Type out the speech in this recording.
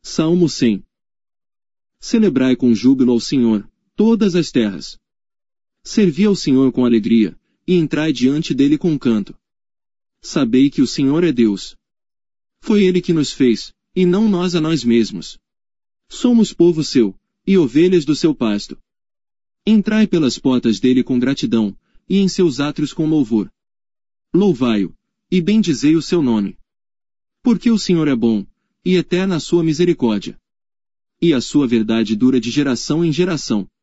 Salmo 100. Celebrai com júbilo ao Senhor, todas as terras. Servi ao Senhor com alegria, e entrai diante dele com canto. Sabei que o Senhor é Deus. Foi ele que nos fez, e não nós a nós mesmos. Somos povo seu, e ovelhas do seu pasto. Entrai pelas portas dele com gratidão, e em seus átrios com louvor. Louvai-o, e bendizei o seu nome. Porque o Senhor é bom, e eterna a sua misericórdia. E a sua verdade dura de geração em geração.